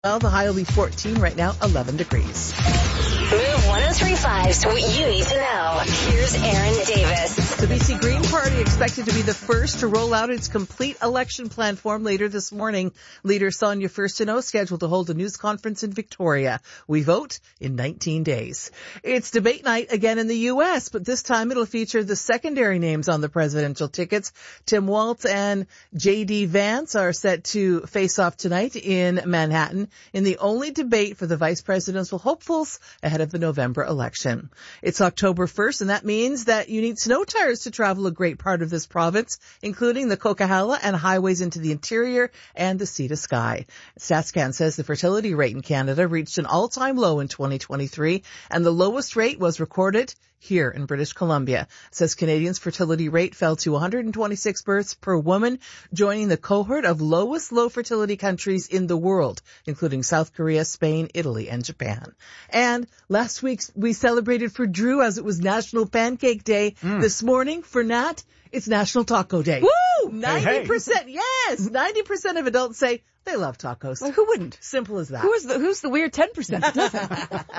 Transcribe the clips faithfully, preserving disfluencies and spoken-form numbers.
Well, the high will be fourteen right now, eleven degrees. Move one oh three point five's what you need to know. Here's Aaron Davis. The B C Green Party expected to be the first to roll out its complete election plan form later this morning. Leader Sonia Furstenau scheduled to hold a news conference in Victoria. We vote in nineteen days. It's debate night again in the U S, but this time it'll feature the secondary names on the presidential tickets. Tim Walz and J D Vance are set to face off tonight in Manhattan in the only debate for the vice presidential hopefuls ahead of the November election. It's October first, and that means that you need snow tires to travel a great part of this province, including the Coquihalla and highways into the interior and the sea to sky. StatsCan says the fertility rate in Canada reached an all-time low in twenty twenty-three, and the lowest rate was recorded here in British Columbia. It says Canadians' fertility rate fell to one hundred twenty-six births per woman, joining the cohort of lowest low fertility countries in the world, including South Korea, Spain, Italy, and Japan. And last week we celebrated for Drew as it was National Pancake Day. Mm. This morning for Nat, it's National Taco Day. Woo! ninety percent, hey, hey. Yes, ninety percent of adults say they love tacos. Well, who wouldn't? Simple as that. Who is the, who's the weird ten percent that doesn't?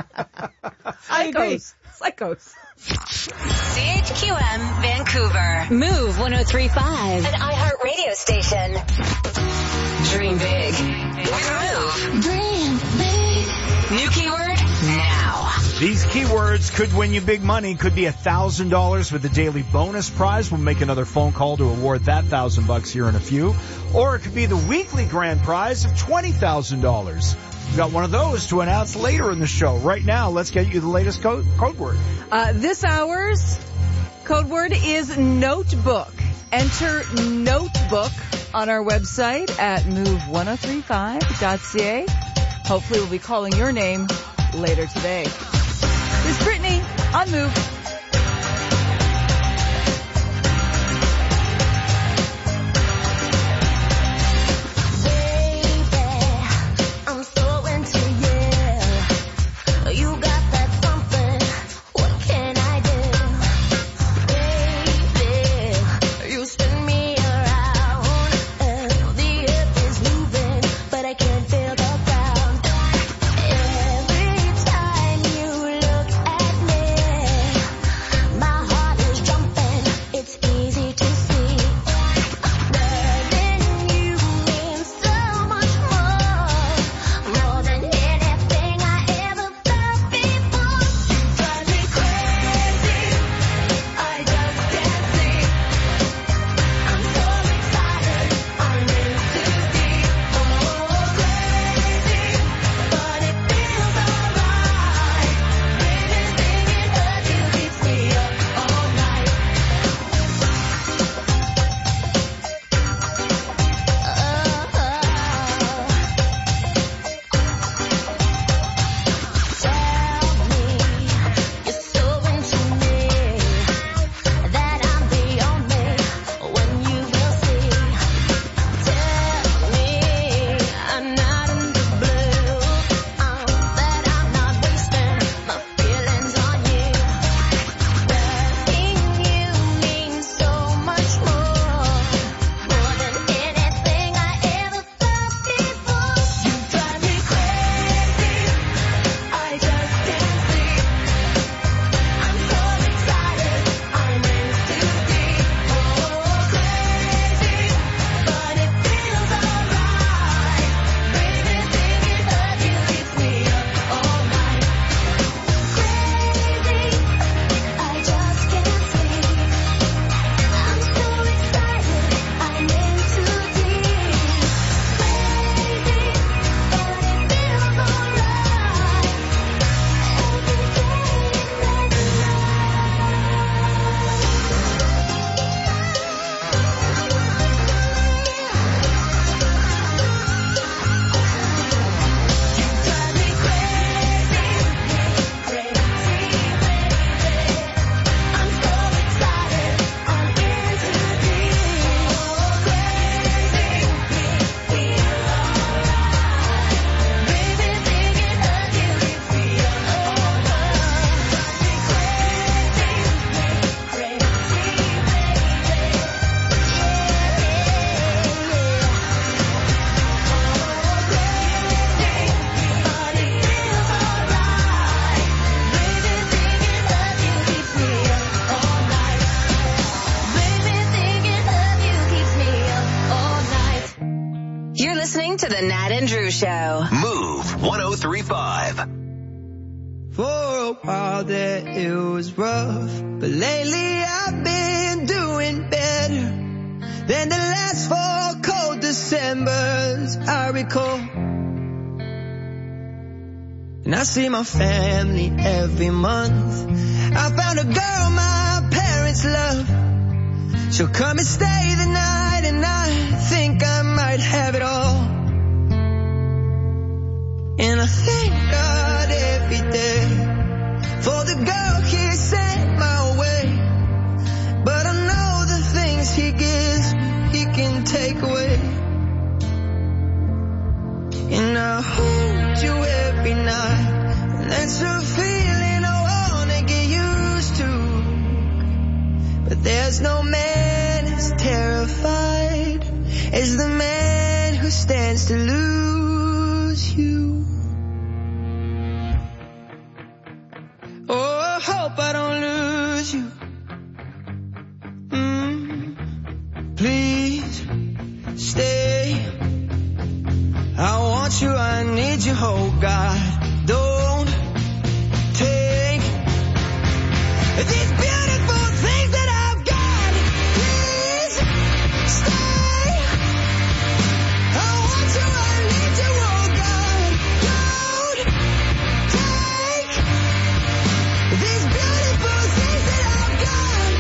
I agree. Psychos. C H Q M Vancouver. Move one oh three point five. An iHeart radio station. Dream big with Move. Dream big. New keyword now. These keywords could win you big money. Could be a thousand dollars with the daily bonus prize. We'll make another phone call to award that thousand bucks here in a few. Or it could be the weekly grand prize of twenty thousand dollars. We've got one of those to announce later in the show. Right now, let's get you the latest code, code word. Uh, this hour's code word is notebook. Enter notebook on our website at move ten thirty-five dot c a. Hopefully we'll be calling your name later today. This is Brittany on Move. Nat and Drew Show. Move one oh three point five. For a while there it was rough, but lately I've been doing better than the last four cold Decembers I recall. And I see my family every month. I found a girl my parents love. She'll come and stay the night, and I think I might have it all. And I thank God every day for the girl he sent my way. But I know the things he gives me, he can take away. And I hold you every night, and that's a feeling I wanna get used to. But there's no man as terrified as the man who stands to lose you. Oh, I hope I don't lose you. Mm, please stay. I want you, I need you, oh God. Don't take these beautiful things that I've got. Please stay. I want you, I need you, oh God. Don't take these beautiful things that I've got.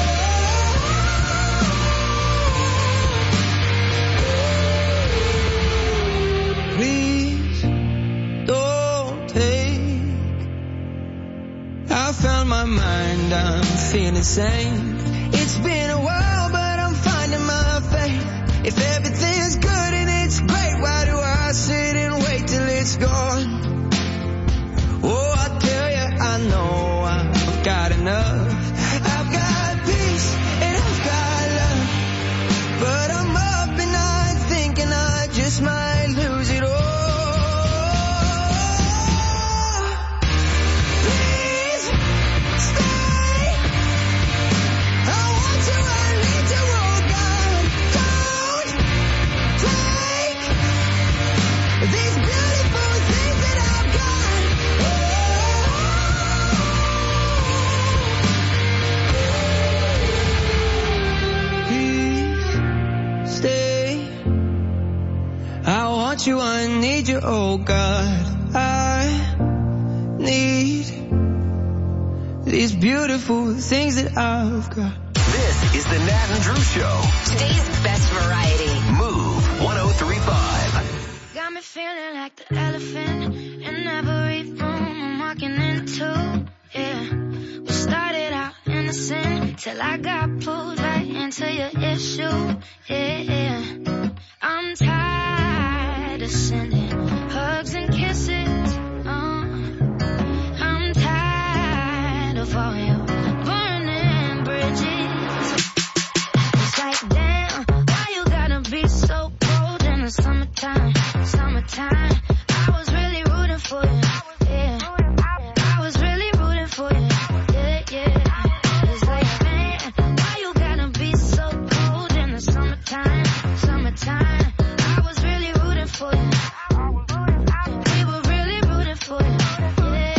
Oh. Please don't take. I found my mind, I'm feeling sane. It's been a while, but I'm finding my faith. If everything's good and it's great, why do I sit and wait till it's gone? Oh, I tell you, I know I've got enough. I've got peace and I've got love. But I'm up and I'm thinking I just might lose it all. Please stay. I want you, I need you, oh God. Don't take these beautiful things that I've got. Please stay. I want you, I need you, oh God. I need these beautiful things that I've got. This is the Nat and Drew Show. Today's best variety. Move one oh three point five. Got me feeling like the elephant in every room I'm walking into. Yeah, we started out innocent till I got pulled right into your issue. Yeah, I'm tired of sending hugs and kisses. Uh, I'm tired of all your burning bridges. It's like, damn, why you gotta be so cold in the summertime? Summertime, I was really rooting for you. Yeah, I was really rooting for you. Yeah, yeah. It's like, man, why you gotta be so cold in the summertime? Summertime, I was really rooting for you. We were really rooting for you. Yeah,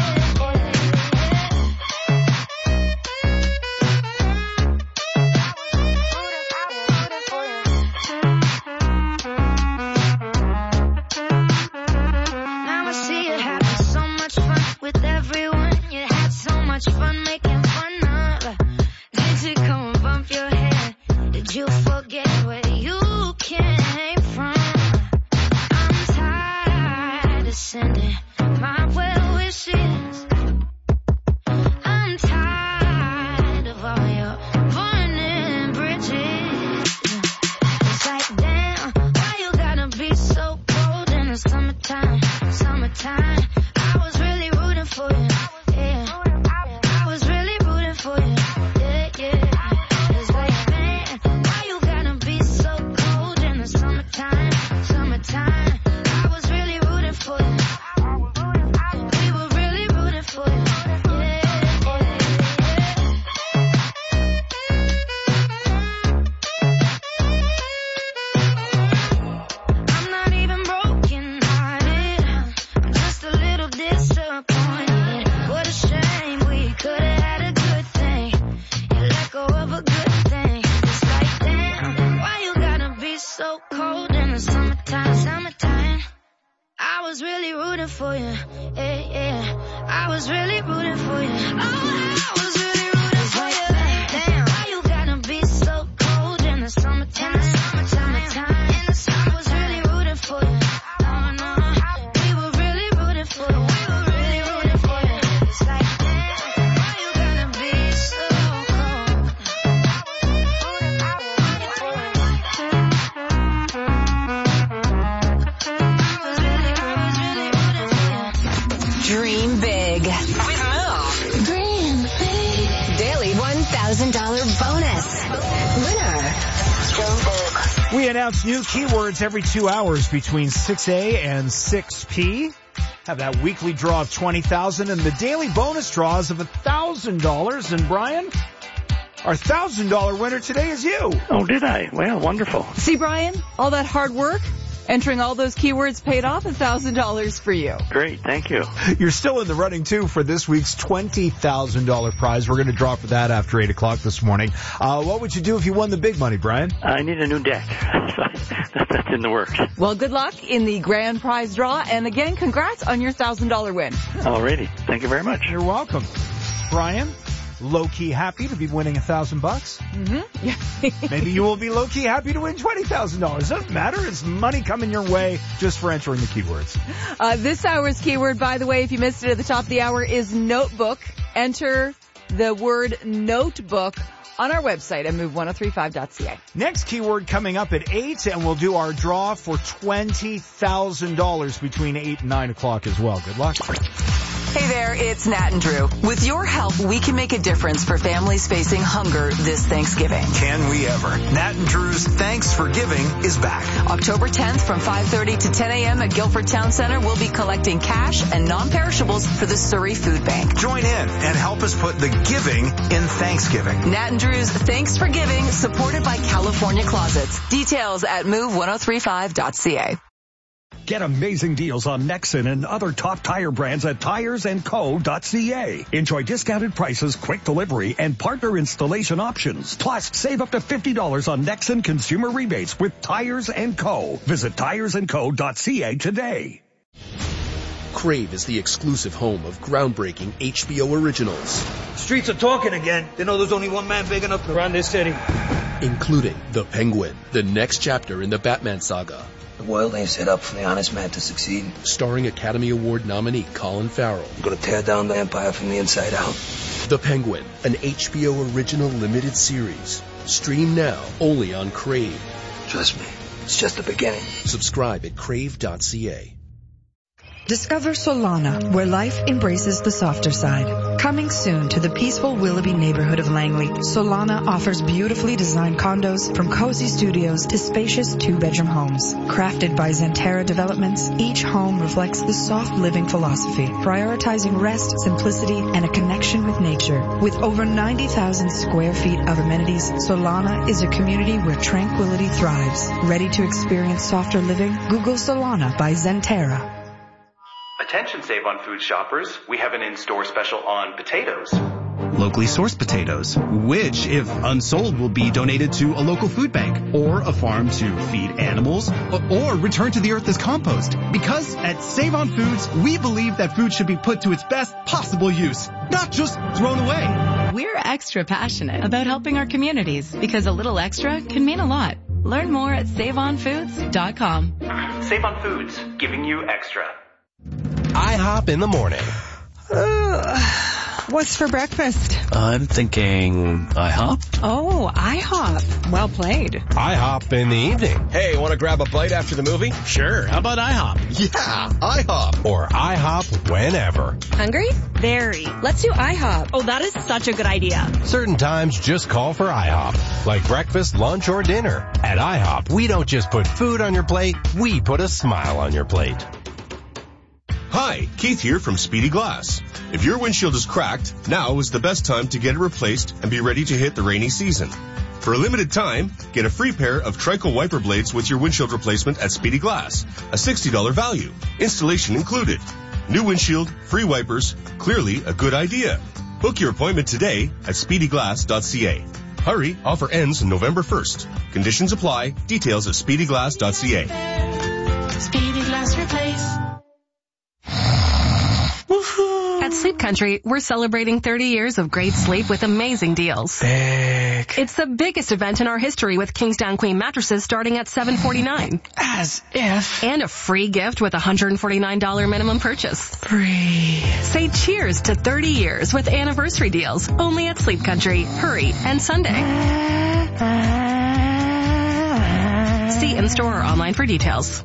now I see you having so much fun with everyone. You had so much fun making fun of. Did you come and bump your head? Did you forget where you came from? I'm tired of sending my well wishes. I'm tired of all your burning bridges. It's like, damn, why you gotta be so cold in the summertime? Summertime, I was really rooting for you. Yeah, I was really rooting for you. Yeah, yeah. It's like, man, why you gotta be so cold in the summertime? Summertime, I was really rooting for you. We were really really rooting for you. Yeah, yeah. I was really rooting for you. Oh, I was really rooting for you. Damn, why you gotta be so cold in the summertime? Summertime. In the summer, I was really rooting for you. Oh, no. We were really rooting for you. We were really rooting for you. It's like, damn, why you gotta be so cold? Dream big with Move. Dream big. Daily one thousand dollars bonus. Winner. Dream big. We announce new keywords every two hours between six A and six P. Have that weekly draw of twenty thousand dollars and the daily bonus draws of one thousand dollars. And Brian, our one thousand dollars winner today is you. Oh, did I? Well, wonderful. See, Brian, all that hard work, entering all those keywords paid off, one thousand dollars for you. Great, thank you. You're still in the running, too, for this week's twenty thousand dollars prize. We're going to draw for that after eight o'clock this morning. Uh, what would you do if you won the big money, Brian? I need a new deck. That's in the works. Well, good luck in the grand prize draw. And again, congrats on your one thousand dollars win. Alrighty. Thank you very much. You're welcome. Brian, low-key happy to be winning one thousand bucks. Mm-hmm. Yeah. Maybe you will be low-key happy to win twenty thousand dollars. Doesn't matter. It's money coming your way just for entering the keywords. Uh, this hour's keyword, by the way, if you missed it at the top of the hour, is notebook. Enter the word notebook on our website at move ten thirty-five dot c a. Next keyword coming up at eight, and we'll do our draw for twenty thousand dollars between eight and nine o'clock as well. Good luck. Hey there, it's Nat and Drew. With your help, we can make a difference for families facing hunger this Thanksgiving. Can we ever? Nat and Drew's Thanks for Giving is back. October tenth from five thirty to ten a.m. at Guilford Town Center, we'll be collecting cash and non-perishables for the Surrey Food Bank. Join in and help us put the giving in Thanksgiving. Nat and Drew's Thanks for Giving, supported by California Closets. Details at move ten thirty-five dot c a. Get amazing deals on Nexen and other top tire brands at tires and co dot c a. Enjoy discounted prices, quick delivery, and partner installation options. Plus, save up to fifty dollars on Nexen consumer rebates with Tires and Co. Visit tires and co dot c a today. Crave is the exclusive home of groundbreaking H B O originals. Streets are talking again. They know there's only one man big enough to run this city. Including The Penguin, the next chapter in the Batman saga. The world ain't set up for the honest man to succeed. Starring Academy Award nominee Colin Farrell. I'm gonna tear down the empire from the inside out. The Penguin, an H B O original limited series. Stream now, only on Crave. Trust me, it's just the beginning. Subscribe at crave dot c a. Discover Solana, where life embraces the softer side. Coming soon to the peaceful Willoughby neighborhood of Langley, Solana offers beautifully designed condos from cozy studios to spacious two-bedroom homes. Crafted by Zentera Developments, each home reflects the soft living philosophy, prioritizing rest, simplicity, and a connection with nature. With over ninety thousand square feet of amenities, Solana is a community where tranquility thrives. Ready to experience softer living? Google Solana by Zentera. Attention Save on Food shoppers, we have an in-store special on potatoes. Locally sourced potatoes, which, if unsold, will be donated to a local food bank or a farm to feed animals or return to the earth as compost. Because at Save on Foods, we believe that food should be put to its best possible use, not just thrown away. We're extra passionate about helping our communities because a little extra can mean a lot. Learn more at save on foods dot com. Save on Foods, giving you extra. IHOP in the morning. Uh, what's for breakfast? I'm thinking IHOP. Oh, IHOP. Well played. IHOP in the evening. Hey, want to grab a bite after the movie? Sure. How about IHOP? Yeah, IHOP. Or IHOP whenever. Hungry? Very. Let's do IHOP. Oh, that is such a good idea. Certain times, just call for IHOP. Like breakfast, lunch, or dinner. At IHOP, we don't just put food on your plate, we put a smile on your plate. Hi, Keith here from Speedy Glass. If your windshield is cracked, now is the best time to get it replaced and be ready to hit the rainy season. For a limited time, get a free pair of Trico wiper blades with your windshield replacement at Speedy Glass, a sixty dollars value, installation included. New windshield, free wipers, clearly a good idea. Book your appointment today at speedy glass dot c a. Hurry, offer ends November first. Conditions apply, details at speedy glass dot c a. Speedy Glass Replace. At Sleep Country, we're celebrating thirty years of great sleep with amazing deals. Big. It's the biggest event in our history with Kingsdown Queen mattresses starting at seven forty-nine. As if. And a free gift with a one hundred forty-nine dollars minimum purchase. Free. Say cheers to thirty years with anniversary deals only at Sleep Country, Hurry, and Sunday. See in-store or online for details.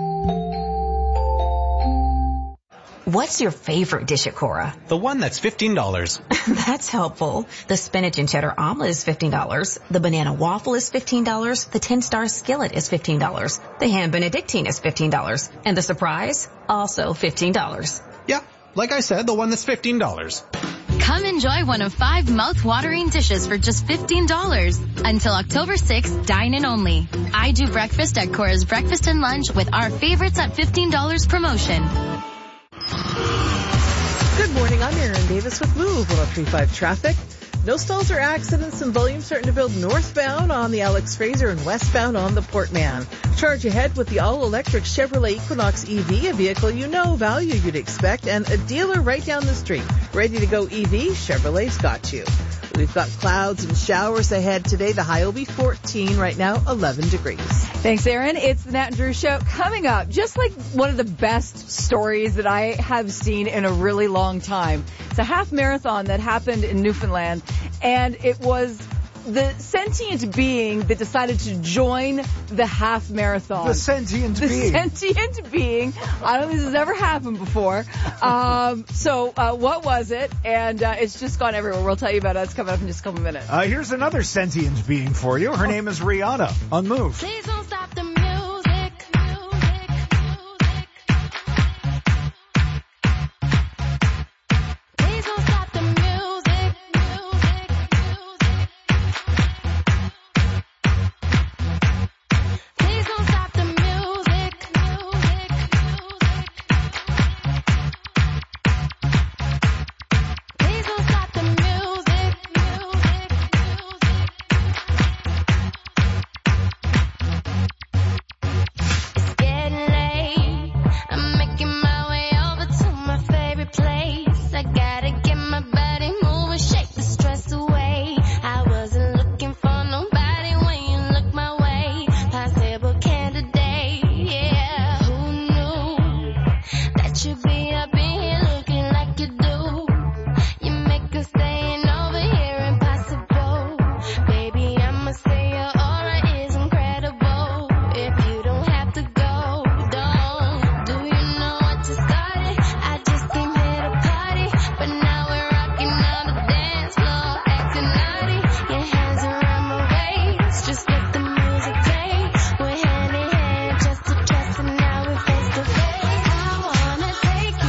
What's your favorite dish at Cora? The one that's fifteen dollars. That's helpful. The spinach and cheddar omelet is fifteen dollars. The banana waffle is fifteen dollars. The ten-star skillet is fifteen dollars. The ham benedictine is fifteen dollars. And the surprise? Also fifteen dollars. Yeah, like I said, the one that's fifteen dollars. Come enjoy one of five mouth-watering dishes for just fifteen dollars. Until October sixth, dine in only. I do breakfast at Cora's Breakfast and Lunch with our favorites at fifteen dollars promotion. Good morning, I'm Erin Davis with Move one oh three point five traffic. No stalls or accidents and volume starting to build northbound on the Alex Fraser and westbound on the Portman. Charge ahead with the all-electric Chevrolet Equinox E V, a vehicle you know, value you'd expect, and a dealer right down the street. Ready to go E V? Chevrolet's got you. We've got clouds and showers ahead today. The high will be fourteen, right now eleven degrees. Thanks, Aaron. It's the Nat and Drew Show. Coming up, just like one of the best stories that I have seen in a really long time. It's a half marathon that happened in Newfoundland, and it was the sentient being that decided to join the half marathon. The sentient the being. The sentient being. I don't think this has ever happened before. Um, so uh, what was it? And uh, it's just gone everywhere. We'll tell you about it. It's coming up in just a couple minutes. Uh, here's another sentient being for you. Her name is Rihanna on Move. Please don't stop the music. Please don't stop the music. Please don't stop the music. Please don't stop the music. It's getting late. I'm making my way over to my favorite place. I gotta get my body moving, shake the stress away. I wasn't looking for nobody when you look my way. Possible candidate, yeah. Who knew that you'd be up in here looking like you do? You make us staying over here impossible. Baby, I'ma say your aura is incredible. If you don't have to go, don't. Do you know what you started? I just came here to party, but now we're rocking on the dance floor, acting naughty. Your hands around my waist, just let the music play. We're hand in hand, just to trust, and now we're face to face. I wanna take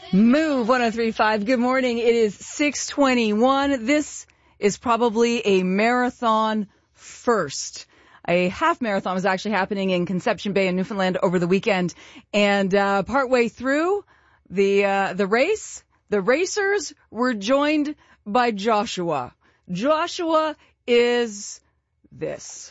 Move one oh three point five. Good morning. It is six twenty-one. This is probably a marathon first. A half marathon was actually happening in Conception Bay in Newfoundland over the weekend. And uh, partway through the uh, the race, the racers were joined by Joshua. Joshua is this.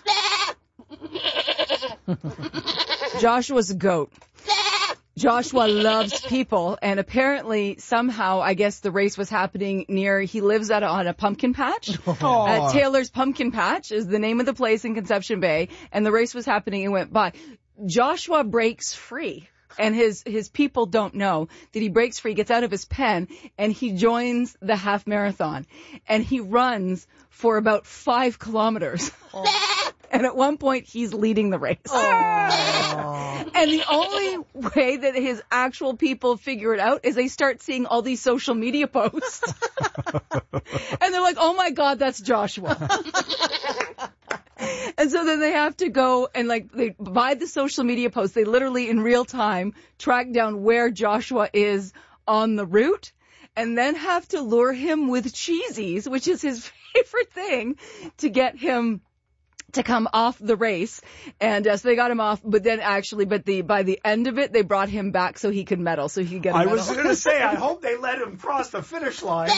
Joshua's a goat. Joshua loves people, and apparently somehow, I guess the race was happening near, he lives at a, on a pumpkin patch. Uh, Taylor's Pumpkin Patch is the name of the place in Conception Bay, and the race was happening and went by. Joshua breaks free, and his, his people don't know that he breaks free, gets out of his pen, and he joins the half marathon. And he runs for about five kilometers. Oh. And at one point, he's leading the race. And the only way that his actual people figure it out is they start seeing all these social media posts. And they're like, oh my God, that's Joshua. And so then they have to go and like, they by the social media posts, they literally in real time track down where Joshua is on the route and then have to lure him with cheesies, which is his favorite thing, to get him to come off the race. And uh, so they got him off, but then actually, but the by the end of it, they brought him back so he could medal, so he could get a I medal. was going to say, I hope they let him cross the finish line.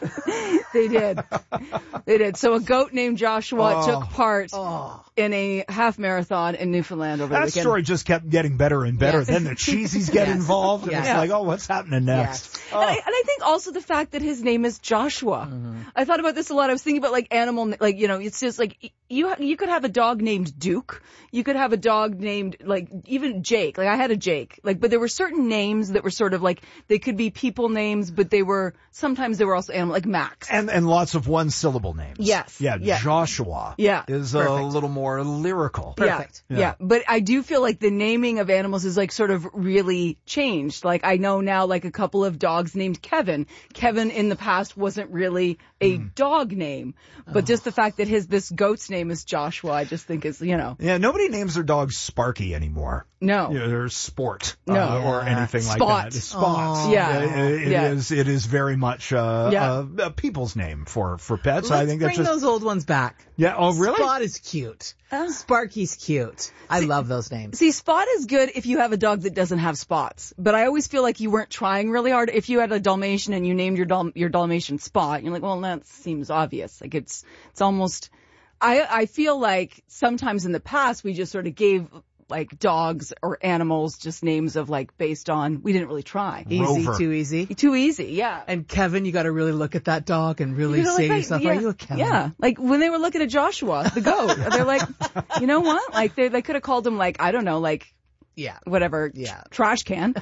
They did. They did. So a goat named Joshua Oh. took part Oh. in a half marathon in Newfoundland over the That weekend. story just kept getting better and better. Yes. Then the cheesies get Yes. involved, and Yes. it's like, oh, what's happening next? And, I, and I think also the fact that his name is Joshua. Mm-hmm. I thought about this a lot. I was thinking about like animal, like, you know, it's just like you you could have a dog named Duke. You could have a dog named like even Jake. Like I had a Jake. Like, but there were certain names that were sort of like they could be people names, but they were sometimes they were also animal, like Max. And and lots of one syllable names. Yes. Yeah, Yeah. Joshua Yeah. is a Perfect. little more lyrical. Yeah, yeah, but I do feel like the naming of animals is like sort of really changed. Like I know now like a couple of dogs named Kevin. Kevin in the past wasn't really a Mm. dog name, but just the fact that his this goat's name is Joshua, I just think is, you know. Yeah, nobody names their dog Sparky anymore. No. You know, or Sport. No. Uh, or anything like Spot. that. Spot. Oh. Yeah. Uh, It, Yeah. is, it is very much uh, Yeah. a, a people's name for, for pets. Let's I think that's bring just... those old ones back. Yeah, oh really? Spot is cute. Sparky's cute. I love those names. See, Spot is good if you have a dog that doesn't have spots, but I always feel like you weren't trying really hard. If you had a Dalmatian and you named your Dal- your Dalmatian Spot, you're like, well, that seems obvious. Like it's it's almost. I I feel like sometimes in the past we just sort of gave like dogs or animals just names of like based on we didn't really try. Easy, Rover. too easy. Too easy, yeah. And Kevin, you got to really look at that dog and really You know, say to like, yourself, yeah, are you a Kevin? Yeah, like when they were looking at Joshua, the goat, they're like, you know what? Like they they could have called him like I don't know, like Yeah. whatever, Yeah. trash can.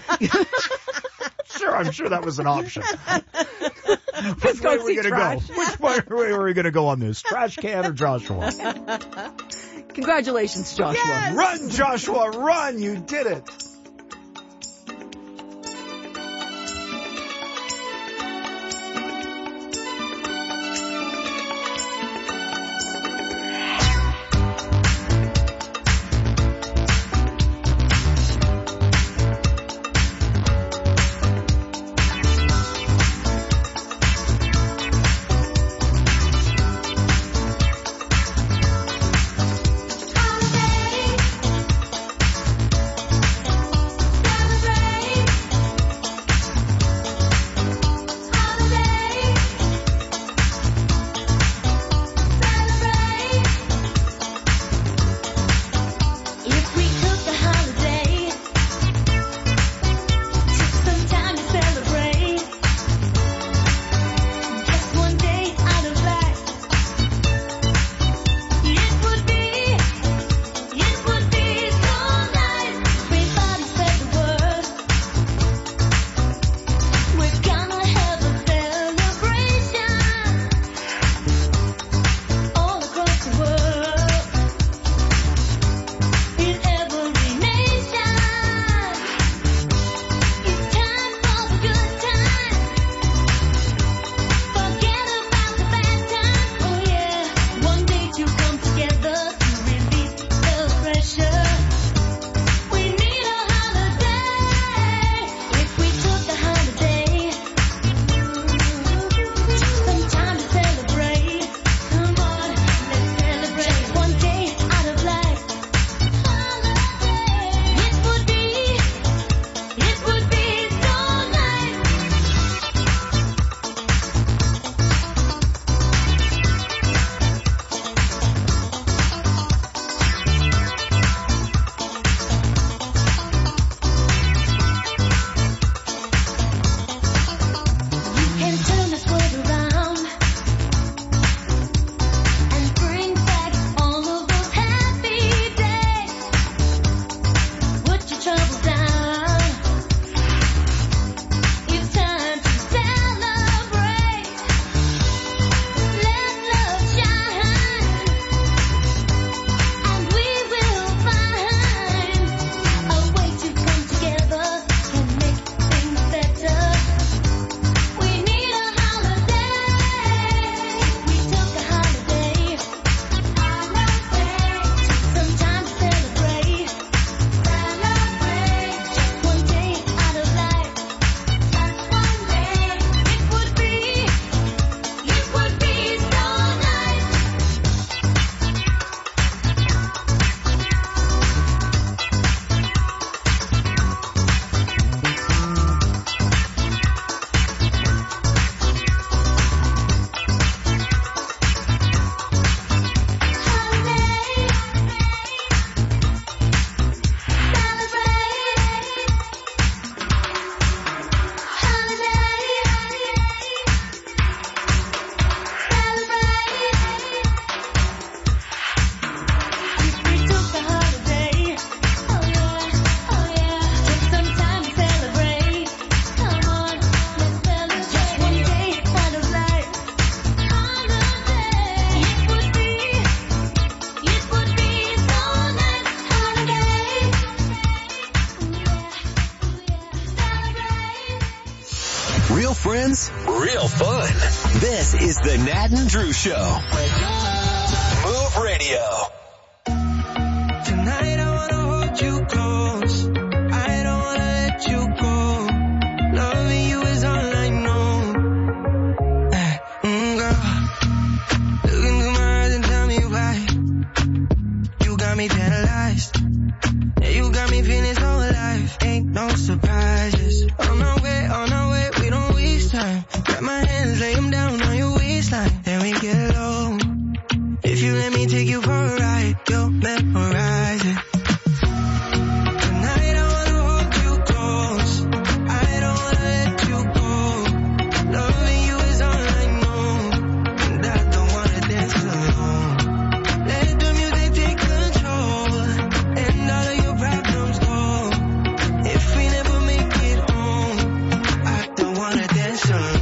Sure, I'm sure that was an option. Let's Which way go are we see going to trash. go? Which way way are we going to go on this? Trash can or Joshua? Congratulations, Joshua. Run, Joshua, run! You did it. Holiday. Real friends, real fun. This is the Nat and Drew Show. Move Radio. Tonight I wanna hold you close. I don't wanna let you go. Loving you is all I know. Mm, girl, look into my eyes and tell me why. You got me paralyzed. Yeah, you got me feeling so alive. Ain't no surprises. On our way, on our way, we don't waste time. Grab my hands, lay them down on your waistline. Then we get low. If you let me take you for a ride, you'll memorize it. Tonight I wanna hold you close. I don't wanna let you go. Loving you is all I know. And I don't wanna dance alone. Let the music take control. And all of your problems go. If we never make it home, I don't wanna dance alone.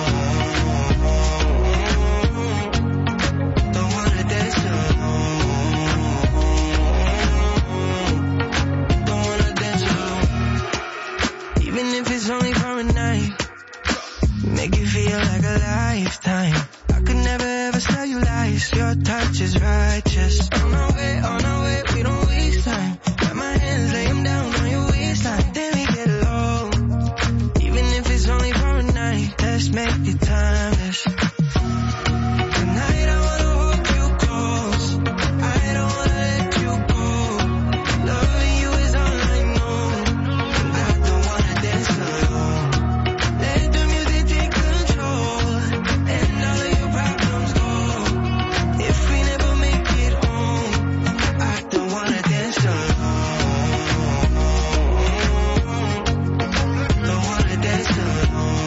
It's only for a night. Make you feel like a lifetime. I could never ever tell you lies. Your touch is righteous. On our way, on our way, we don't waste time. Got my hands, lay them down on your waistline. Then we get low. Even if it's only for a night, let's make it timeless. Tonight I wanna hold you close. I don't wanna let you go. Loving you is all I know. And I don't wanna dance alone. Let the music take control. And all of your problems go. If we never make it home, I don't wanna dance alone. Don't wanna dance alone.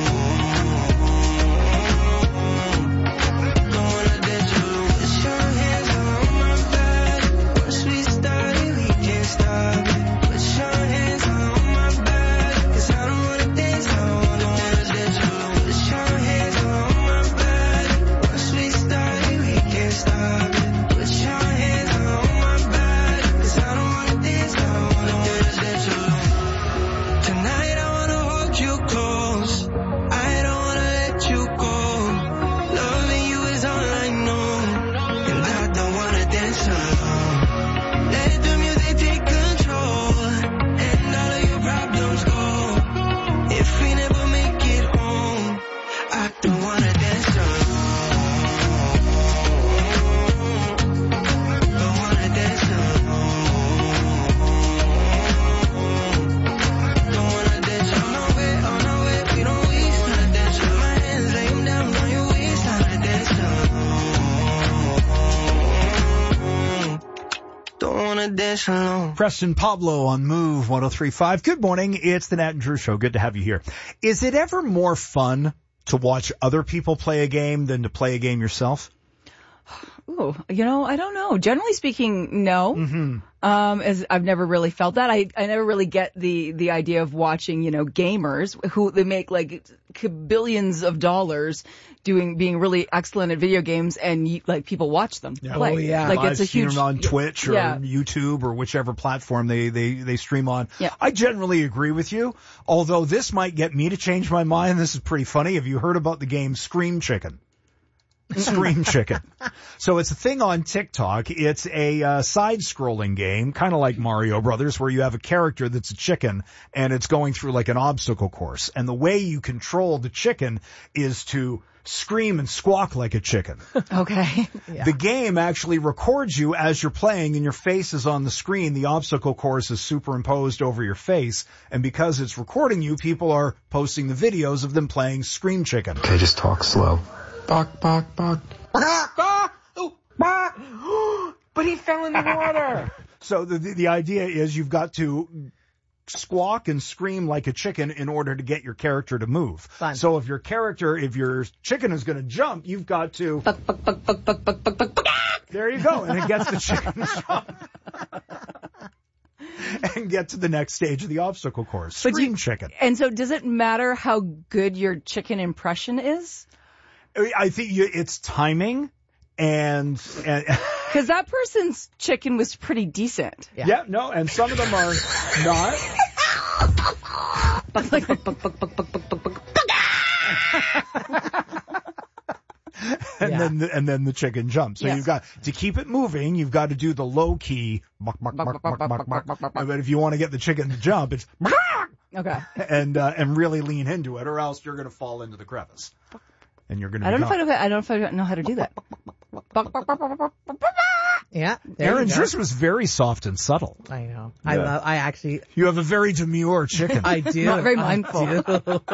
Don't wanna dance alone. Put your hands on my back. Once we started, we can't stop it. Put your hands on my back. 'Cause I don't wanna dance alone. Don't wanna dance alone. Put your hands on my back. Once we started, we can't stop it. Put your hands on my back. 'Cause I don't wanna dance alone. Don't wanna dance alone. Tonight I wanna hold you close. I don't wanna let you go. Loving you is all I know. And I don't wanna dance alone. Let the music take control. And all of your problems go. If we never make it home, I don't wanna dance alone. Don't wanna dance alone. Don't wanna dance on our way, on our way, we don't waste time. Dance with my hands, lay them down on your waistline. Dance alone. Don't wanna dance alone. Preston Pablo on Move one oh three point five. Good morning. It's the Nat and Drew Show. Good to have you here. Is it ever more fun to watch other people play a game than to play a game yourself? Ooh, you know, I don't know. Generally speaking, no. Mm-hmm. Um, as I've never really felt that. I, I never really get the, the idea of watching, you know, gamers who they make like billions of dollars doing, being really excellent at video games and like people watch them Yeah. play. Oh, yeah. Like Live it's a stream huge, on Twitch or yeah. YouTube or whichever platform they, they, they stream on. Yeah. I generally agree with you, although this might get me to change my mind. This is pretty funny. Have you heard about the game Scream Chicken? Scream Chicken. So it's a thing on TikTok. It's a uh, side-scrolling game, kind of like Mario Brothers, where you have a character that's a chicken and it's going through like an obstacle course. And the way you control the chicken is to scream and squawk like a chicken. Okay. Yeah. The game actually records you as you're playing and your face is on the screen. The obstacle course is superimposed over your face. And because it's recording you, people are posting the videos of them playing Scream Chicken. Okay, just talk slow. Bark, bark, bark. But he fell in the water. So the, the the idea is you've got to squawk and scream like a chicken in order to get your character to move. Fun. So if your character, if your chicken is going to jump, you've got to. There you go, and it gets the chicken to jump. And get to the next stage of the obstacle course. Scream you, Chicken. And so does it matter how good your chicken impression is? I think you, it's timing and... Because that person's chicken was pretty decent. Yeah. yeah, no, and some of them are not. and Yeah. then the, and then the chicken jumps. So Yes. you've got to keep it moving. You've got to do the low key. Bark, bark, bark, bark, bark, bark, bark. But if you want to get the chicken to jump, it's Okay. and uh, and really lean into it, or else you're going to fall into the crevice. And you're going to. I don't know if I know, I don't know if I know how to do that. Yeah. there Aaron, you go. yours was very soft and subtle. I know. I Yeah. love, I actually, You have a very demure chicken. I do. Not very I mindful. do.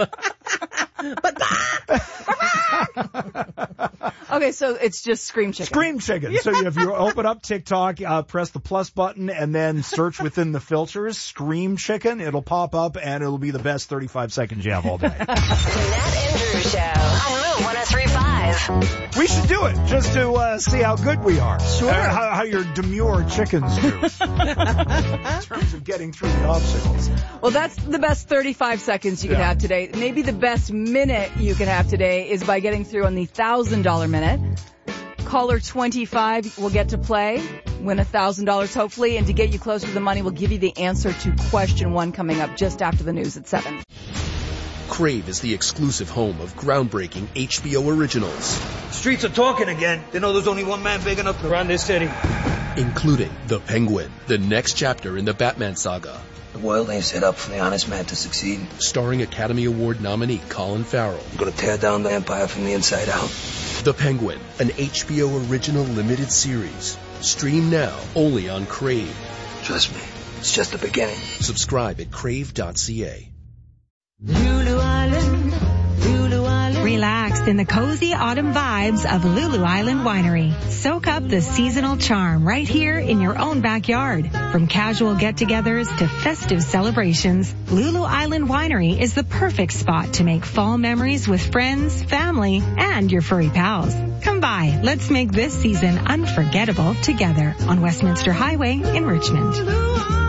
Okay, so it's just Scream Chicken. Scream Chicken. So if you open up TikTok, uh, press the plus button, and then search within the filters, Scream Chicken. It'll pop up, and it'll be the best thirty-five seconds you have all day. The Nat and Drew Show on Move one oh three point five. We should do it just to uh, see how good we are. Sure. Uh, how, how your demure chickens do in terms of getting through the obstacles. Well, that's the best thirty-five seconds you can Yeah. have today. Maybe the best minute you can have today is by getting through on the one thousand dollars minute. Caller twenty-five will get to play, win one thousand dollars hopefully, and to get you closer to the money, we'll give you the answer to question one coming up just after the news at seven. Crave is the exclusive home of groundbreaking H B O originals, Streets are talking again. They know there's only one man big enough to run this city. including The Penguin, the next chapter in the Batman saga. The world ain't set up for the honest man to succeed. Starring Academy Award nominee Colin Farrell. I'm gonna tear down the empire from the inside out. The Penguin, an H B O original limited series. Stream now, only on Crave. Trust me, it's just the beginning. Subscribe at crave dot c a. Lulu Island, Lulu Island. Relax in the cozy autumn vibes of Lulu Island Winery. Soak up the seasonal charm right here in your own backyard. From casual get-togethers to festive celebrations, Lulu Island Winery is the perfect spot to make fall memories with friends, family, and your furry pals. Come by, let's make this season unforgettable together on Westminster Highway in Richmond.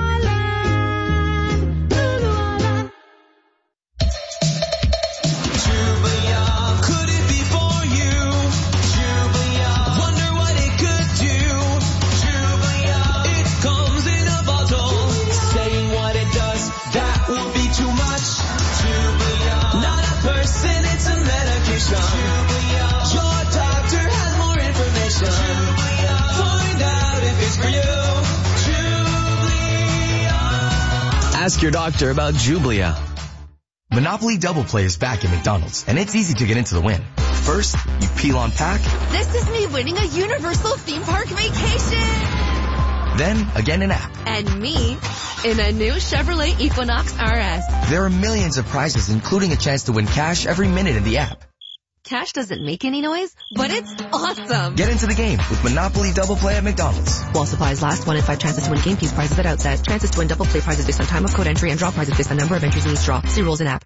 Ask your doctor about Jublia. Monopoly Double Play is back at McDonald's, and it's easy to get into the win. First, you peel on pack. This is me winning a Universal theme park vacation. Then, again in app. And me in a new Chevrolet Equinox R S. There are millions of prizes, including a chance to win cash every minute in the app. Cash doesn't make any noise, but it's awesome. Get into the game with Monopoly Double Play at McDonald's. While supplies last, one in five chances to win game piece prizes at outset. Chances to win double play prizes based on time of code entry and draw prizes based on number of entries in each draw. See rules in app.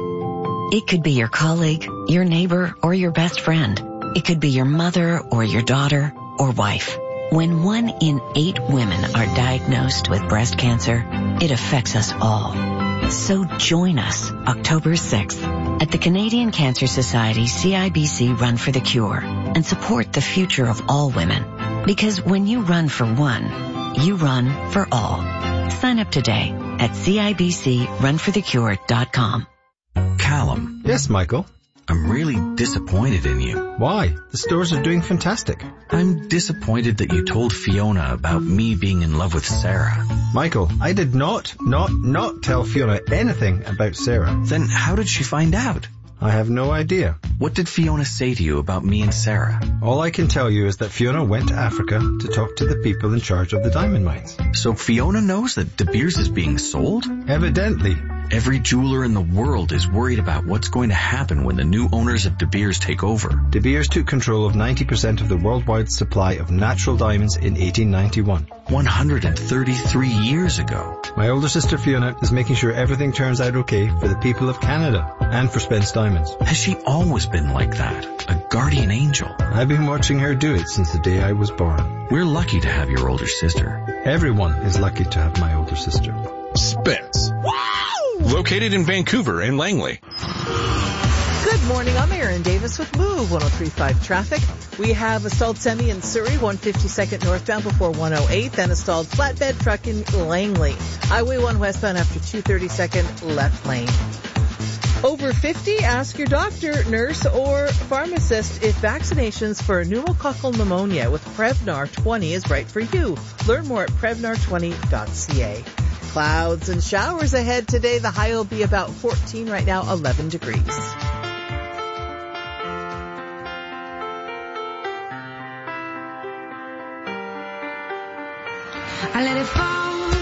It could be your colleague, your neighbor, or your best friend. It could be your mother or your daughter or wife. When one in eight women are diagnosed with breast cancer, it affects us all. So join us October sixth at the Canadian Cancer Society C I B C Run for the Cure and support the future of all women. Because when you run for one, you run for all. Sign up today at C I B C run for the cure dot com. Callum. Yes, Michael. I'm really disappointed in you. Why? The stores are doing fantastic. I'm disappointed that you told Fiona about me being in love with Sarah. Michael, I did not, not, not tell Fiona anything about Sarah. Then how did she find out? I have no idea. What did Fiona say to you about me and Sarah? All I can tell you is that Fiona went to Africa to talk to the people in charge of the diamond mines. So Fiona knows that De Beers is being sold? Evidently. Every jeweler in the world is worried about what's going to happen when the new owners of De Beers take over. De Beers took control of ninety percent of the worldwide supply of natural diamonds in eighteen ninety-one. one hundred thirty-three years ago. My older sister Fiona is making sure everything turns out okay for the people of Canada and for Spence Diamonds. Has she always been like that? A guardian angel? I've been watching her do it since the day I was born. We're lucky to have your older sister. Everyone is lucky to have my older sister. Spence. Located in Vancouver and Langley. Good morning, I'm Erin Davis with Move one oh three point five traffic. We have a stalled semi in Surrey, one fifty-second northbound before one oh eight, then a stalled flatbed truck in Langley. Highway one westbound after two thirty-second left lane. Over fifty, ask your doctor, nurse, or pharmacist if vaccinations for pneumococcal pneumonia with Prevnar twenty is right for you. Learn more at prevnar twenty dot c a. Clouds and showers ahead today. The high will be about fourteen, right now eleven degrees. I let it fall.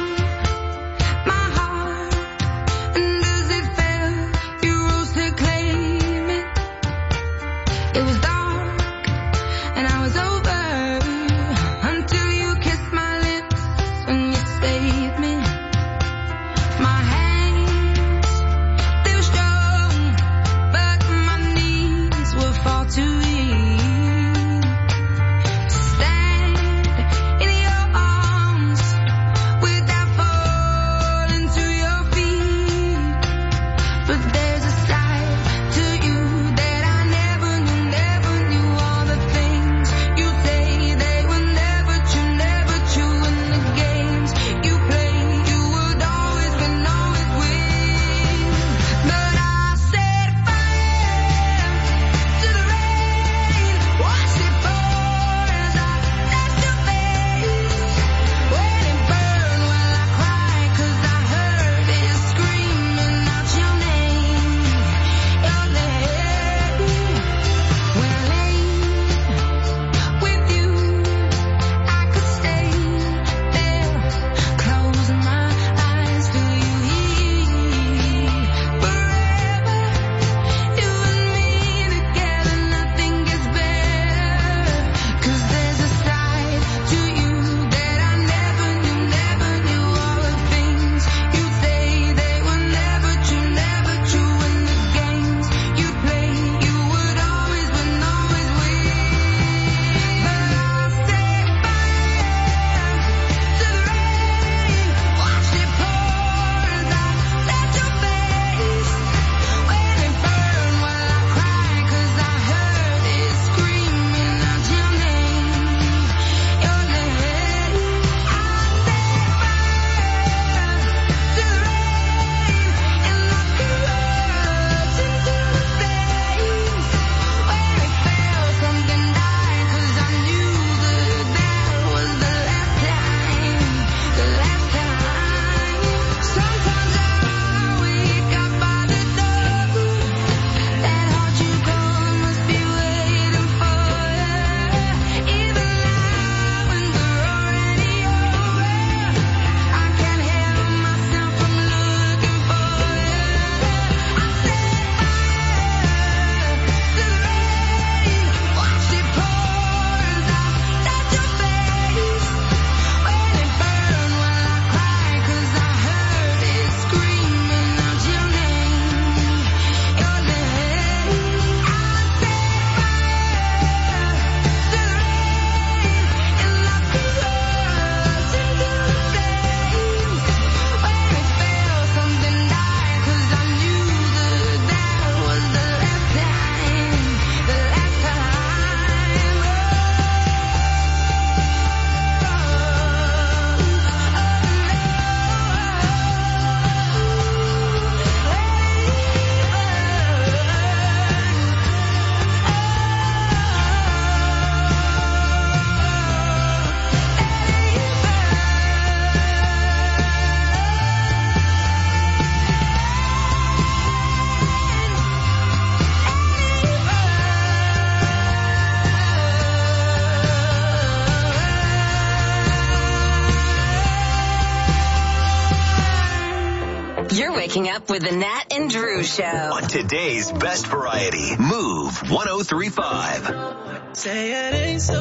Waking up with the Nat and Drew Show. On today's best variety, Move one oh three point five. Say it ain't so.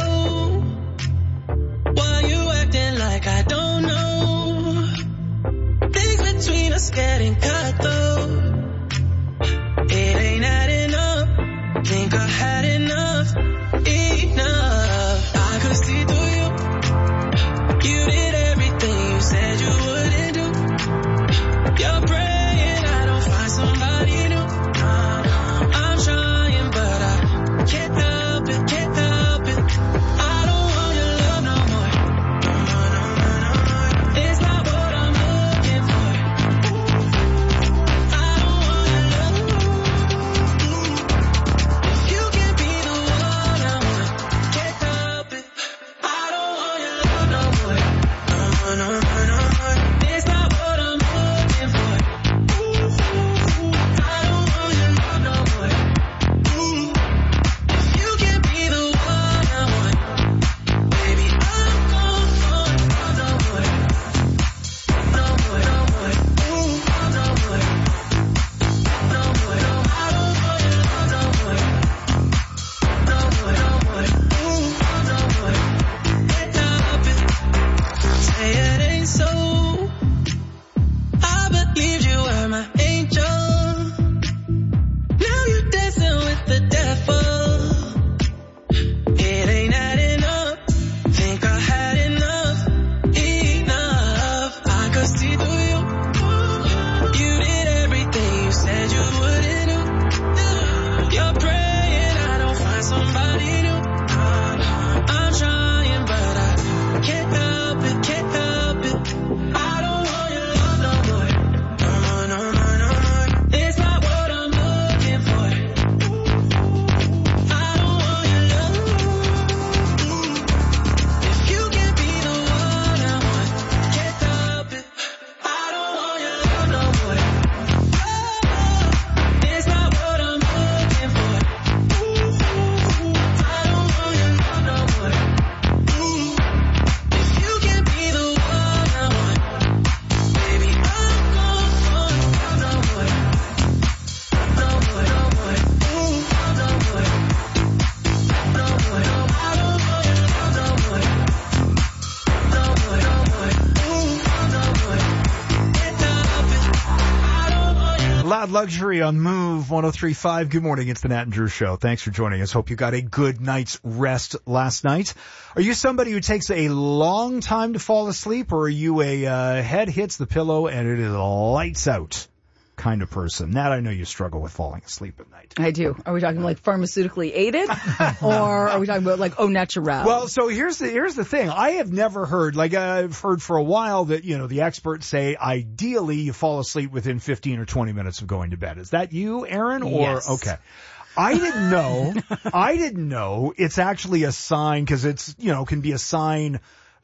Why you acting like I don't know? Things between us getting cut though. It ain't adding up. Think I had enough. Enough. I could see through you. You did everything you said you wouldn't do. You're praying I don't find somebody new. I'm trying but I can't help it, can't help it. I don't want your love no more. No more, no more, no more. It's not what I'm looking for. I don't Luxury on Move one oh three point five. Good morning. It's the Nat and Drew Show. Thanks for joining us. Hope you got a good night's rest last night. Are you somebody who takes a long time to fall asleep, or are you a uh, head hits the pillow and it is lights out kind of person? Nat, I know you struggle with falling asleep at night. I do. Are we talking like pharmaceutically aided, or are we talking about like au naturel? Well, so here's the here's the thing. I have never heard, like I've heard for a while that, you know, the experts say ideally you fall asleep within fifteen or twenty minutes of going to bed. Is that you, Aaron? Or Yes. Okay. I didn't know. I didn't know it's actually a sign, because it's, you know, can be a sign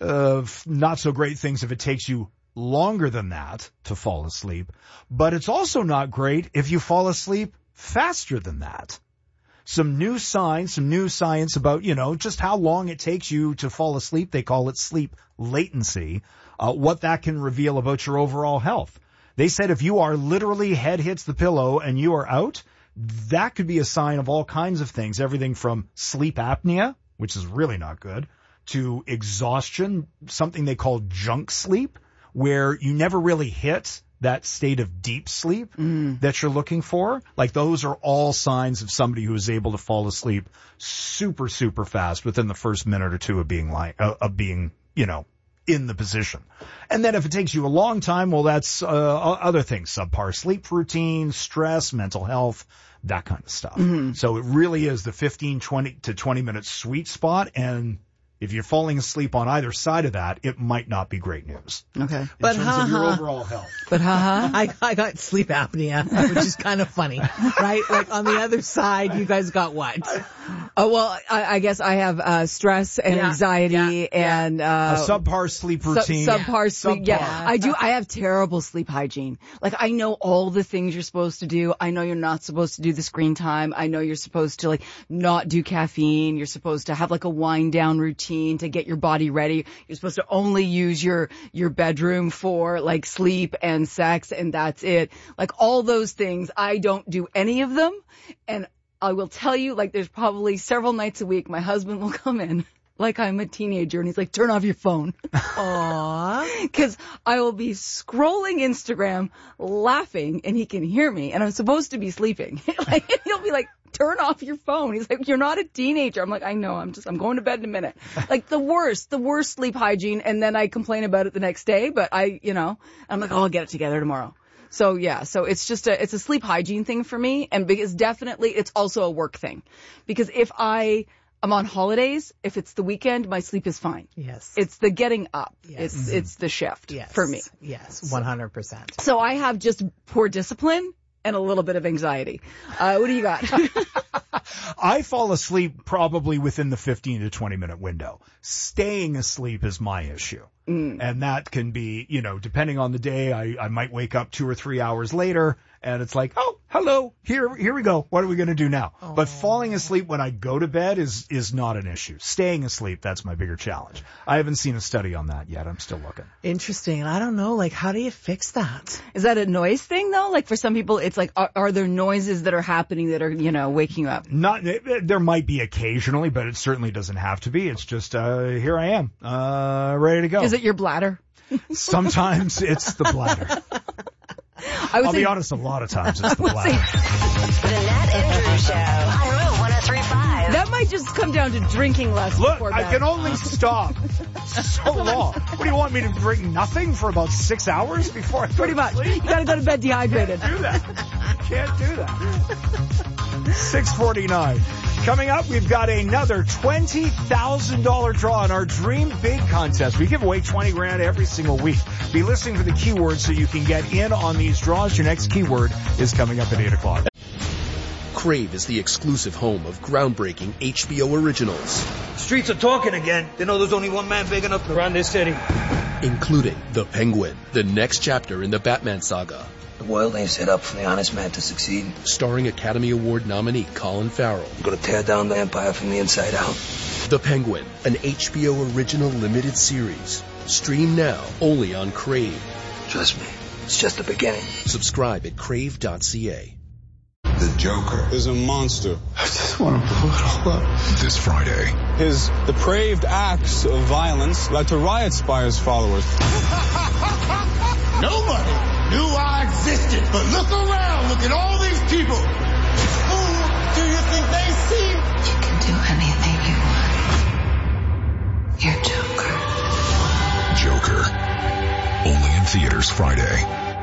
of not so great things if it takes you longer than that to fall asleep. But it's also not great if you fall asleep faster than that. Some new signs, some new science about, you know, just how long it takes you to fall asleep. They call it sleep latency, uh, what that can reveal about your overall health. They said if you are literally head hits the pillow and you are out, that could be a sign of all kinds of things, everything from sleep apnea, which is really not good, to exhaustion, something they call junk sleep, where you never really hit that state of deep sleep mm. that you're looking for. Like, those are all signs of somebody who is able to fall asleep super, super fast within the first minute or two of being like, uh, of being, you know, in the position. And then if it takes you a long time, well, that's uh, other things, subpar sleep routine, stress, mental health, that kind of stuff. Mm-hmm. So it really is the fifteen, twenty to twenty minute sweet spot. And if you're falling asleep on either side of that, it might not be great news. Okay. In But terms ha of your ha. overall health. But haha, I, I got sleep apnea, which is kind of funny, right? Like on the other side, you guys got what? Oh, well, I, I guess I have uh, stress and Yeah, anxiety yeah, yeah. and uh, A subpar sleep Sub- routine. subpar sleep. Subpar. Yeah, I do. I have terrible sleep hygiene. Like, I know all the things you're supposed to do. I know you're not supposed to do the screen time. I know you're supposed to like not do caffeine. You're supposed to have like a wind down routine to get your body ready. You're supposed to only use your your bedroom for like sleep and sex, and that's it. Like, all those things, I don't do any of them. And I will tell you, like, there's probably several nights a week my husband will come in like I'm a teenager, and he's like, turn off your phone. Aww. Because I will be scrolling Instagram, laughing, and he can hear me, and I'm supposed to be sleeping. Like, he'll be like, turn off your phone. He's like, you're not a teenager. I'm like, I know, I'm just, I'm going to bed in a minute. Like, the worst, the worst sleep hygiene, and then I complain about it the next day, but I, you know, I'm like, oh, I'll get it together tomorrow. So yeah, so it's just a, it's a sleep hygiene thing for me, and because definitely it's also a work thing. Because if I, I'm on holidays, if it's the weekend, my sleep is fine. Yes. It's the getting up. Yes. It's, Mm-hmm. it's the shift Yes. for me. Yes, one hundred percent. So I have just poor discipline and a little bit of anxiety. Uh, what do you got? I fall asleep probably within the fifteen to twenty minute window. Staying asleep is my issue. Mm. And that can be, you know, depending on the day, I, I might wake up two or three hours later and it's like, oh, hello, here, here we go. What are we going to do now? Oh. But falling asleep when I go to bed is, is not an issue. Staying asleep, that's my bigger challenge. I haven't seen a study on that yet. I'm still looking. Interesting. I don't know, like, how do you fix that? Is that a noise thing though? Like, for some people, it's like, are, are there noises that are happening that are, you know, waking you up? Not, there might be occasionally, but it certainly doesn't have to be. It's just, uh, here I am, uh, ready to go. Is it your bladder? Sometimes it's the bladder. I would I'll say, be honest, a lot of times it's the bladder. The Nat and Drew Show on Move one oh three point five. that might just come down to drinking less Look, before I bed. can only stop so long. What do you want me to drink nothing for about six hours before I go Pretty to much. sleep? You gotta go to bed dehydrated. Can't do that. Can't do that. six forty-nine. Coming up, we've got another twenty thousand dollars draw in our Dream Big contest. We give away twenty grand every single week. Be listening for the keywords so you can get in on these draws. Your next keyword is coming up at eight o'clock. Crave is the exclusive home of groundbreaking H B O originals, Streets are talking again. They know there's only one man big enough to run this city. including The Penguin, the next chapter in the Batman saga. The world ain't set up for the honest man to succeed. Starring Academy Award nominee Colin Farrell. I'm gonna tear down the empire from the inside out. The Penguin, an H B O original limited series. Stream now, only on Crave. Trust me, it's just the beginning. Subscribe at crave dot c a. The Joker is a monster. I just want to blow it all up. This Friday. His depraved acts of violence led to riots by his followers. Nobody knew I existed. But look around. Look at all these people. Who do you think they see? You can do anything you want. You're Joker. Joker. Only in theaters Friday.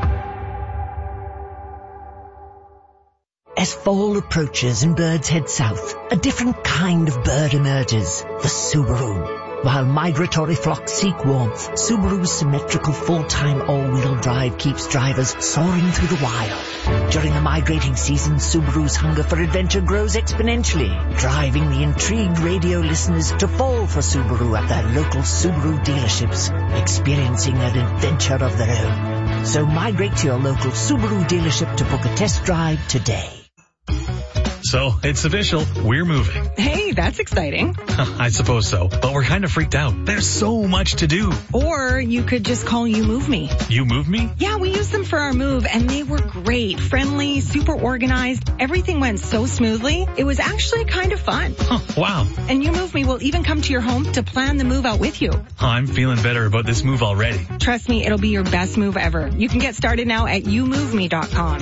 As fall approaches and birds head south, a different kind of bird emerges, the Subaru. While migratory flocks seek warmth, Subaru's symmetrical full-time all-wheel drive keeps drivers soaring through the wild. During the migrating season, Subaru's hunger for adventure grows exponentially, driving the intrigued radio listeners to fall for Subaru at their local Subaru dealerships, experiencing an adventure of their own. So migrate to your local Subaru dealership to book a test drive today. So, it's official. We're moving. Hey, that's exciting. I suppose so, but we're kind of freaked out. There's so much to do. Or you could just call You Move Me. You Move Me? Yeah, we used them for our move, and they were great. Friendly, super organized. Everything went so smoothly. It was actually kind of fun. Huh, wow. And You Move Me will even come to your home to plan the move out with you. I'm feeling better about this move already. Trust me, it'll be your best move ever. You can get started now at you move me dot com.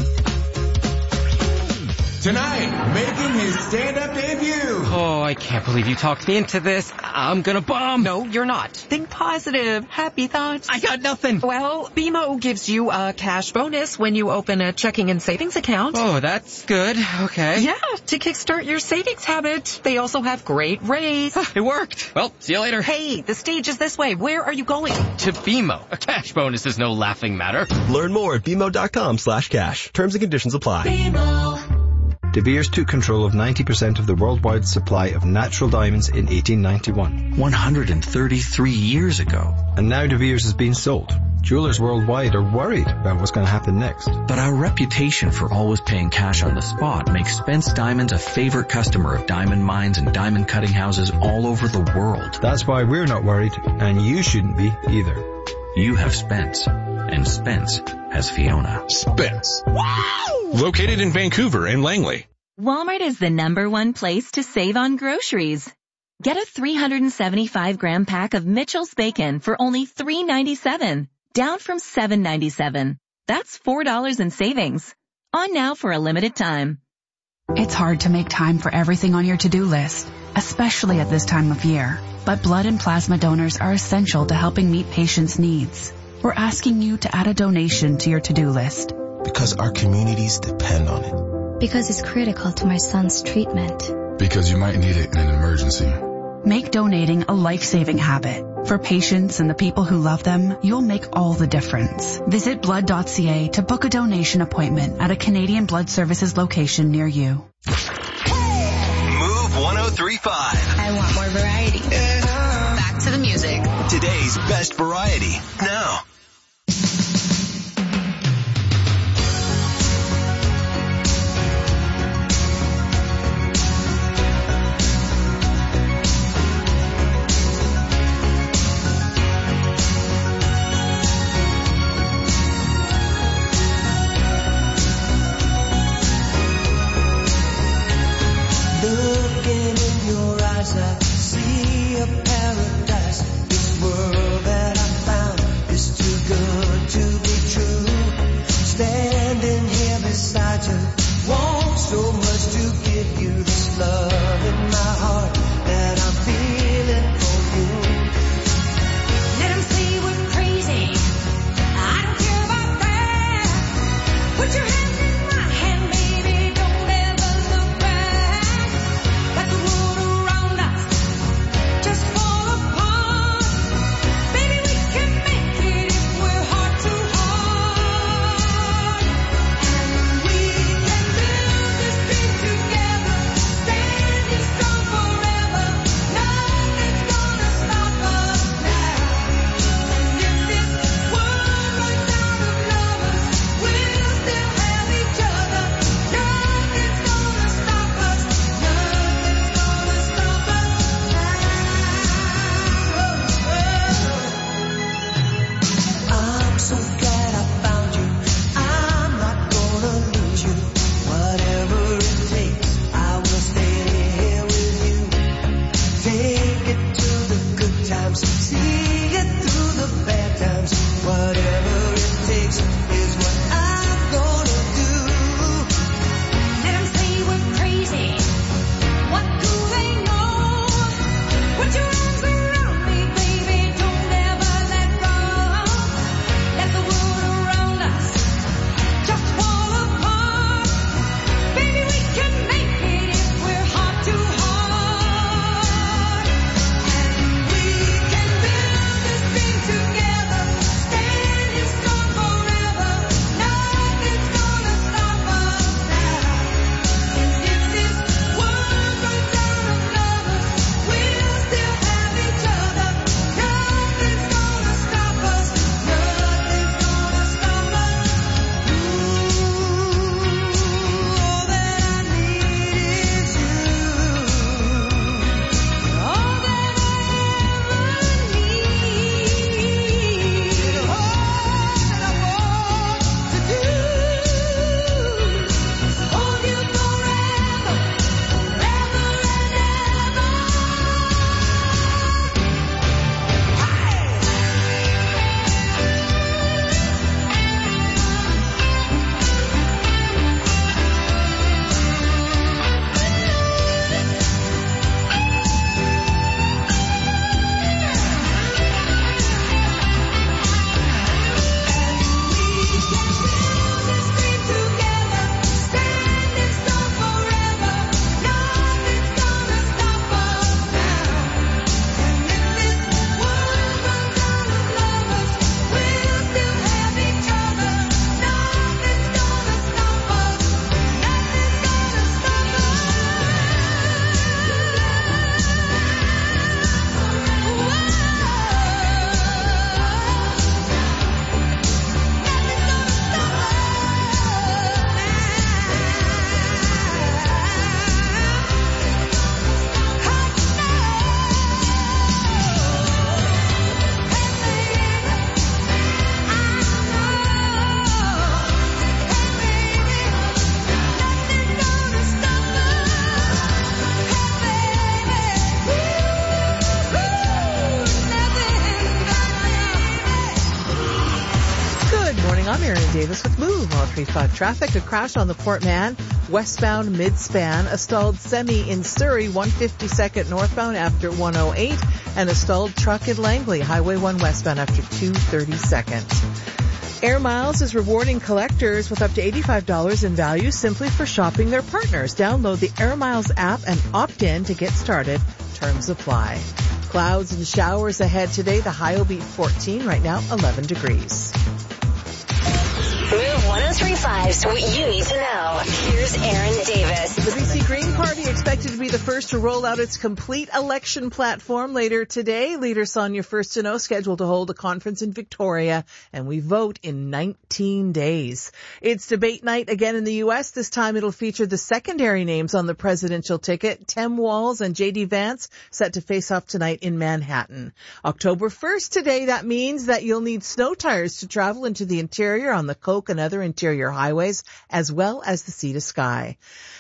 Tonight, making his stand-up debut. Oh, I can't believe you talked me into this. I'm gonna bomb. No, you're not. Think positive. Happy thoughts. I got nothing. Well, B M O gives you a cash bonus when you open a checking and savings account. Oh, that's good. Okay. Yeah, to kickstart your savings habit. They also have great rates. It worked. Well, see you later. Hey, the stage is this way. Where are you going? To B M O. A cash bonus is no laughing matter. Learn more at B M O dot com slash cash. Terms and conditions apply. B M O. De Beers took control of ninety percent of the worldwide supply of natural diamonds in eighteen ninety-one. one hundred thirty-three years ago. And now De Beers is being sold. Jewelers worldwide are worried about what's going to happen next. But our reputation for always paying cash on the spot makes Spence Diamonds a favorite customer of diamond mines and diamond cutting houses all over the world. That's why we're not worried, and you shouldn't be either. You have Spence, and Spence has Fiona. Spence. Wow! Located in Vancouver and Langley. Walmart is the number one place to save on groceries. Get a three hundred seventy-five gram pack of Mitchell's bacon for only three ninety-seven, down from seven ninety-seven. That's four dollars in savings. On now for a limited time. It's hard to make time for everything on your to-do list, especially at this time of year. But blood and plasma donors are essential to helping meet patients' needs. We're asking you to add a donation to your to-do list. Because our communities depend on it. Because it's critical to my son's treatment. Because you might need it in an emergency. Make donating a life-saving habit. For patients and the people who love them, you'll make all the difference. Visit blood dot c a to book a donation appointment at a Canadian Blood Services location near you. Move one oh three point five. I want more variety. Yeah. Back to the music. Today's best variety. Now. Looking in your eyes, I see a paradise. This world that I found is too Aaron Davis with Move. one oh three point five traffic. A crash on the Port Mann westbound mid-span. A stalled semi in Surrey, one fifty-second northbound after one oh eight. And a stalled truck in Langley, Highway one westbound after two thirty-second. Air Miles is rewarding collectors with up to eighty-five dollars in value simply for shopping their partners. Download the Air Miles app and opt in to get started. Terms apply. Clouds and showers ahead today. The high will be fourteen. Right now, eleven degrees. Move one oh three point five's What You Need to Know. Here's Aaron Davis. The B C Green Party expected to be the first to roll out its complete election platform later today. Leader Sonia Furstenau scheduled to hold a conference in Victoria, and we vote in nineteen days. It's debate night again in the U S. This time it'll feature the secondary names on the presidential ticket. Tim Walz and J D Vance set to face off tonight in Manhattan. October first today, that means that you'll need snow tires to travel into the interior on the Coke and other interior highways, as well as the sea to sky.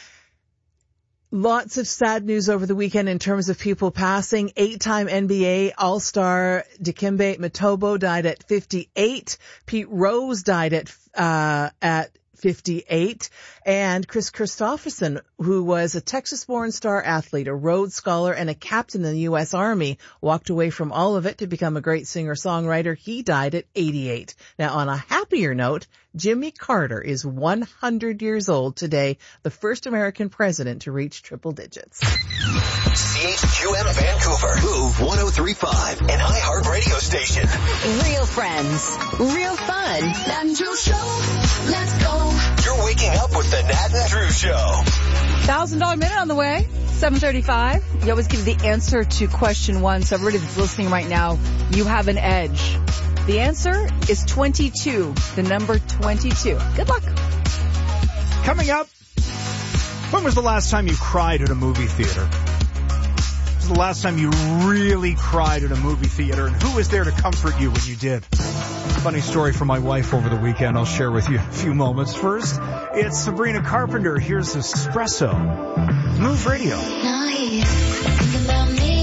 Lots of sad news over the weekend in terms of people passing. Eight-time N B A All-Star Dikembe Mutombo died at fifty-eight. Pete Rose died at uh at fifty-eight. And Chris Christopherson, who was a Texas-born star athlete, a Rhodes Scholar, and a captain in the U S Army, walked away from all of it to become a great singer-songwriter. He died at eighty-eight. Now, on a happier note, Jimmy Carter is one hundred years old today, the first American president to reach triple digits. C H Q M Vancouver. Move one oh three point five, an iHeart radio station. Real friends. Real fun. Nat and Drew Show. Let's go. You're waking up with the Nat and Drew Show. one thousand dollars minute on the way. seven thirty-five. You always give the answer to question one. So everybody that's listening right now, you have an edge. The answer is twenty-two. The number twenty-two. Good luck. Coming up, when was the last time you cried at a movie theater? When was the last time you really cried at a movie theater? And who was there to comfort you when you did? Funny story from my wife over the weekend. I'll share with you in a few moments. First, it's Sabrina Carpenter. Here's Espresso. Move Radio. Now he's thinking about me.